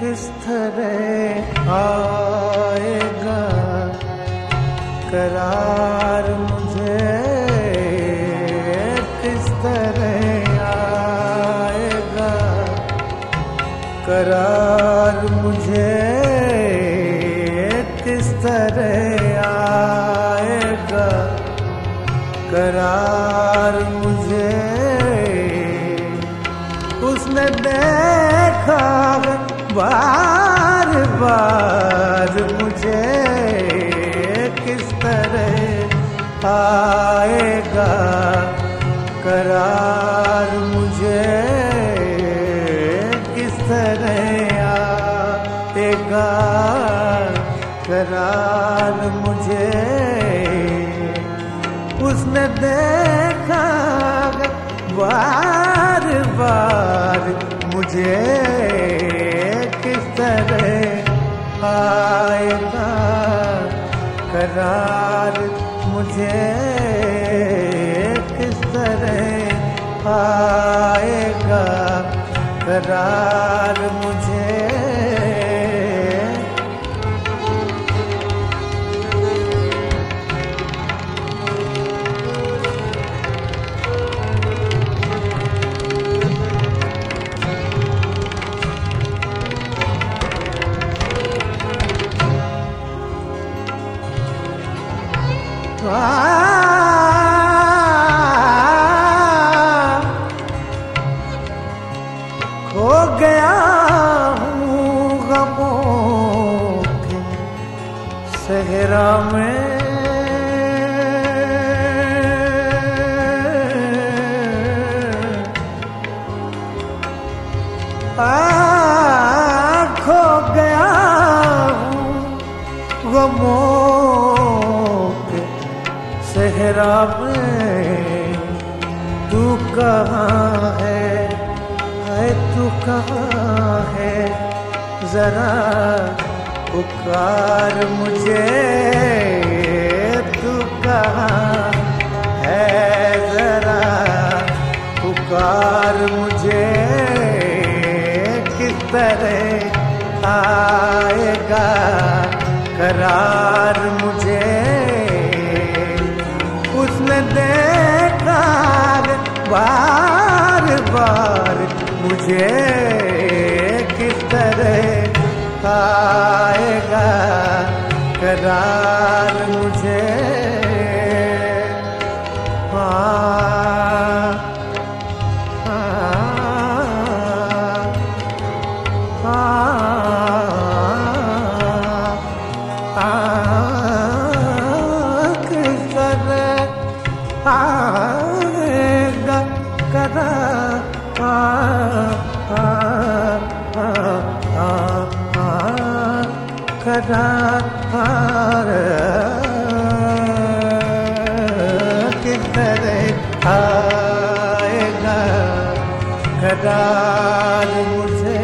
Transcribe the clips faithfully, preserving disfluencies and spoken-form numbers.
किस तरह आएगा करार मुझे, किस तरह आएगा करार मुझे, किस तरह आएगा करार मुझे। उसने देखा बार बार मुझे, किस तरह आएगा करार मुझे, किस तरह आएगा करार मुझे। उसने देखा बार बार मुझे, किस तरह आएगा करार मुझे, किस तरह आएगा करार मुझे। खो गया हूँ गमों के सहरा में, आ खो गया हूँ गमों सहरा में। तू कहाँ है, है तू कहाँ है, जरा पुकार मुझे। तू कहाँ है, जरा पुकार मुझे। किस तरह आएगा करार मुझे। उसने देखा बार बार मुझे, किस तरह आएगा करार मुझे। हाँ हाँ हाँ, किस तरह आएगा करार करार, किस तरह आएगा करार मुझे।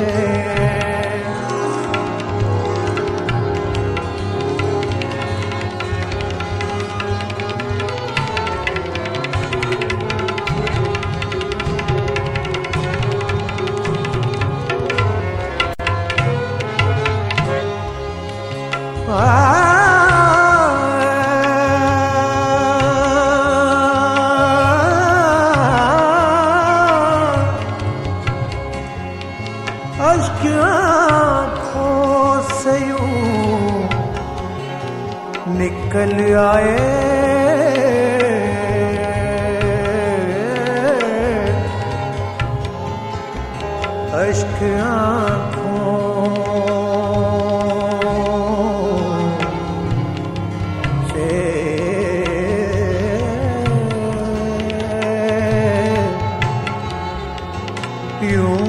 अश्क आँखों से यूं निकल आए, अश्क आँखों से यूं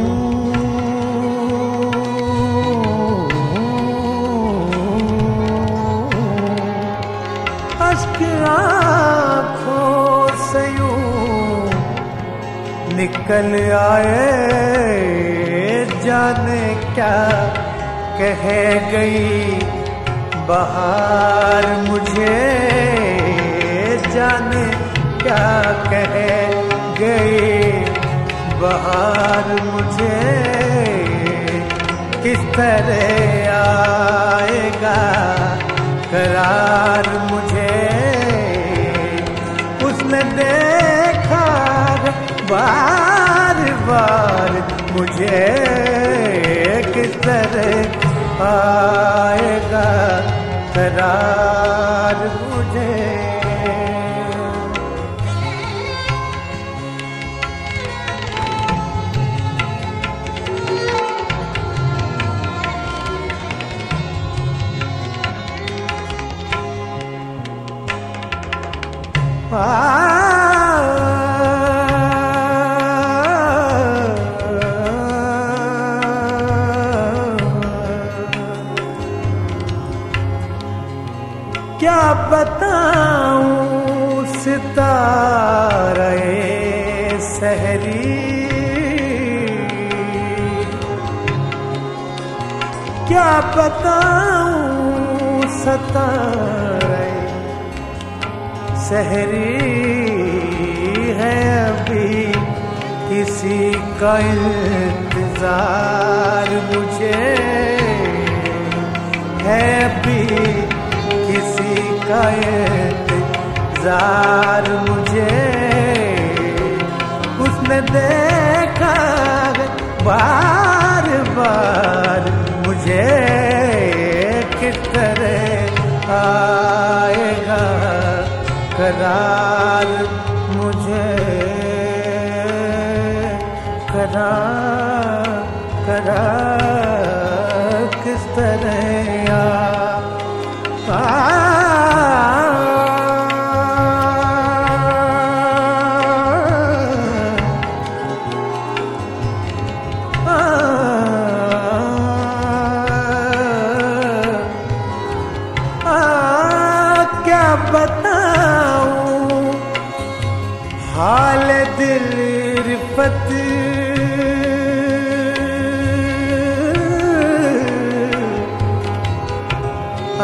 आँखों से यूं निकल आए। जाने क्या कह गई बहार मुझे, जाने क्या कह गई बहार मुझे। किस तरह आएगा करार मुझे। उसने देखा बार बार मुझे, किस तरह आएगा करार मुझे। क्या बताऊं सितारे सहरी, क्या बताऊं सितारे सहरी है। अभी किसी का इंतजार मुझे है, अभी किसी का इंतजार मुझे। उसने देखा बार बार मुझे, किस तरह आएगा करार मुझे। करार करार किस तरह आ, आ, आ, क्या बताऊं हाल दिल रिफत, आ,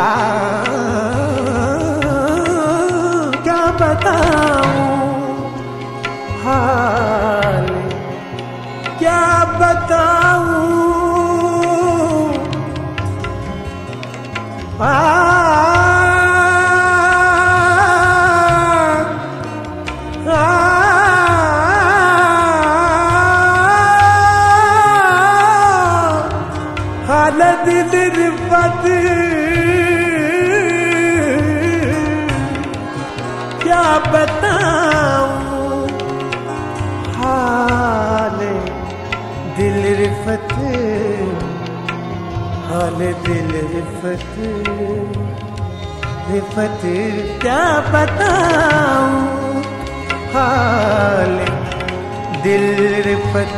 क्या बताऊं हाल, क्या बताऊं आ, आ, हाल दिल रिफत, क्या बताऊं हाल दिल रिफत, हाल दिल रिफत रिफत। क्या बताऊं हाल दिल रिफत।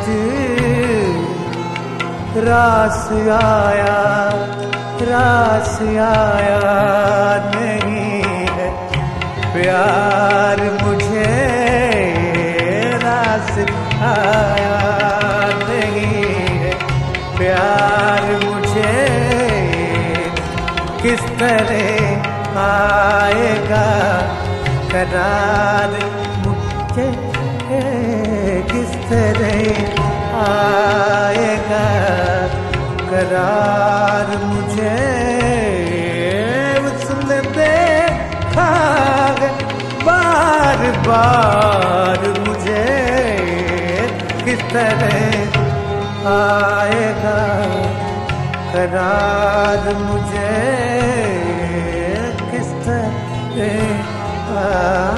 रास आया रास आया नहीं है प्यार मुझे, रास आया नहीं है प्यार मुझे। किस तरह आएगा करार मुझे, किस तरह आएगा करार मुझे। उसने देखा बार बार मुझे, किस तरह आएगा करार मुझे, किस तरह आ